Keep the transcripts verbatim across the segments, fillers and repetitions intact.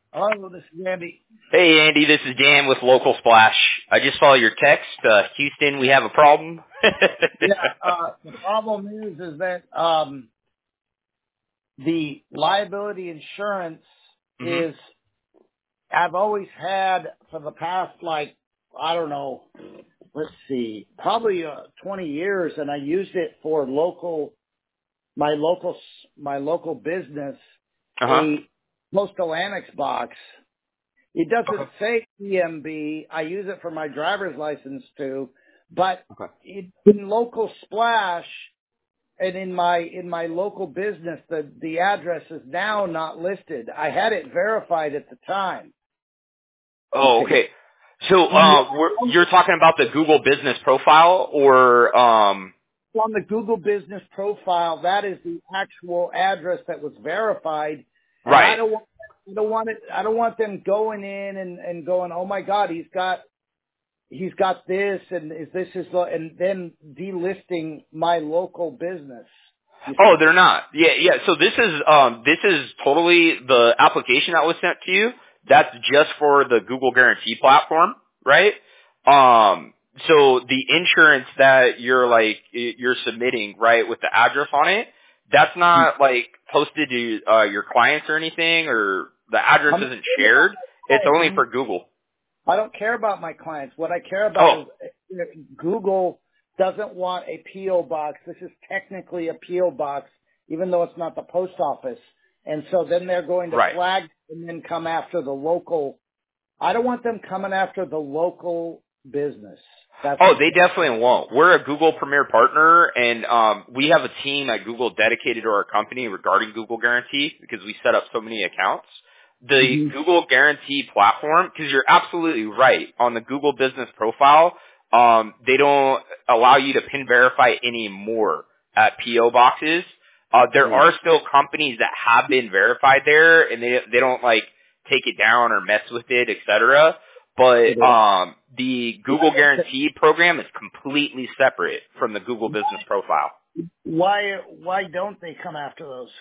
Hello, this is Andy. Hey, Andy, this is Dan with Local Splash. I just saw your text. Uh, Houston, we have a problem. Yeah, uh, the problem is, is that um, the liability insurance hmm is, I've always had for the past, like, I don't know, let's see, probably uh, twenty years, and I used it for local, my local, my local business, Uh-huh. a postal annex box. It doesn't Okay. say E M B. I use it for my driver's license too, but Okay. it, in local splash and in my in my local business, the the address is now not listed. I had it verified at the time. Oh, Okay. okay. So, uh, we're, you're talking about the Google Business Profile, or um, On the Google Business Profile, that is the actual address that was verified, and I right? don't want I don't want it. I don't want them going in and and going, oh my God, he's got he's got this, and is this is the, and then delisting my local business. You Oh, see? they're not. Yeah, yeah. So this is um, this is totally the application that was sent to you. That's just for the Google Guarantee platform, right? Um, so the insurance that you're like y- you're submitting, right, with the address on it, that's not like posted to uh, your clients or anything, or the address I'm not isn't worried about shared. It's my only clients. for Google. I don't care about my clients. What I care about Oh, is uh, Google doesn't want a P O box. This is technically a P O box, even though it's not the post office. And so then they're going to right. flag and then come after the local. I don't want them coming after the local business. That's Oh, they definitely won't. We're a Google Premier partner, and um, we have a team at Google dedicated to our company regarding Google Guarantee because we set up so many accounts. The hmm Google Guarantee platform, because you're absolutely right, on the Google Business Profile, um, they don't allow you to pin verify anymore at P O boxes. Uh, there yeah. are still companies that have been verified there, and they they don't like take it down or mess with it, et cetera. But um, the Google Guarantee program is completely separate from the Google Business Profile. Why why don't they come after those?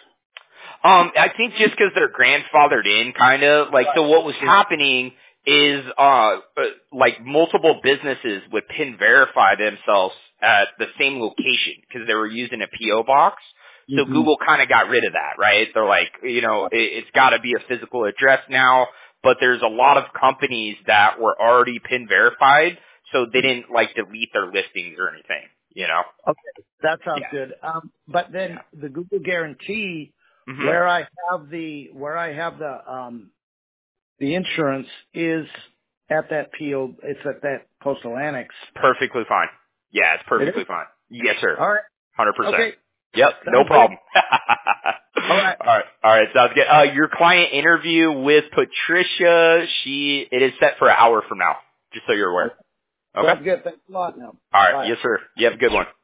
Um, I think just because they're grandfathered in, kind of like so. What was happening is, uh, uh, like multiple businesses would pin verify themselves at the same location because they were using a P O box. So hmm Google kind of got rid of that, right? They're like, you know, it, it's got to be a physical address now. But there's a lot of companies that were already pin verified, so they didn't like delete their listings or anything. You know? Okay, that sounds Yeah. good. Um, but then Yeah. the Google Guarantee, hmm where I have the where I have the um, the insurance is at that P O. It's at that postal annex. Perfectly fine. Yeah, it's It perfectly is. fine. Yes, sir. All right. Hundred percent. Okay. Yep, no Sounds good. problem. All right. all right, all right, sounds good. Uh, your client interview with Patricia, she it is set for an hour from now, just so you're aware. Okay. Okay. Sounds good. Thanks a lot. Now. All right. Bye. Yes, sir. You have a good one.